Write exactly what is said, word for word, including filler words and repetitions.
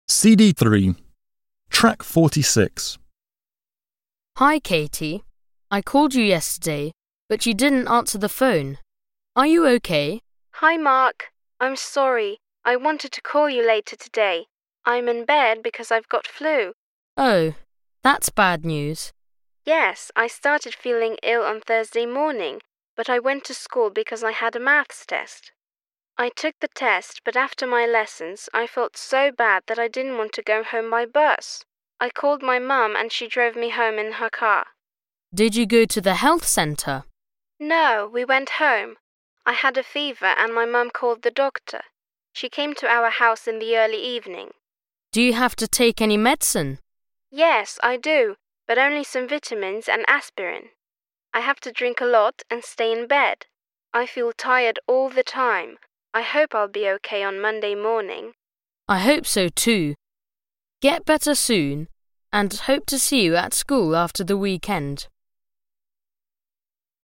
C D three, Track forty-six. Hi, Katie. I called you yesterday, but you didn't answer the phone. Are you okay? Hi, Mark. I'm sorry. I wanted to call you later today. I'm in bed because I've got flu. Oh, that's bad news. Yes, I started feeling ill on Thursday morning, but I went to school because I had a maths test. I took the test, but after my lessons, I felt so bad that I didn't want to go home by bus. I called my mum and she drove me home in her car. Did you go to the health centre? No, we went home. I had a fever and my mum called the doctor. She came to our house in the early evening. Do you have to take any medicine? Yes, I do, but only some vitamins and aspirin. I have to drink a lot and stay in bed. I feel tired all the time. I hope I'll be okay on Monday morning. I hope so too. Get better soon, and hope to see you at school after the weekend.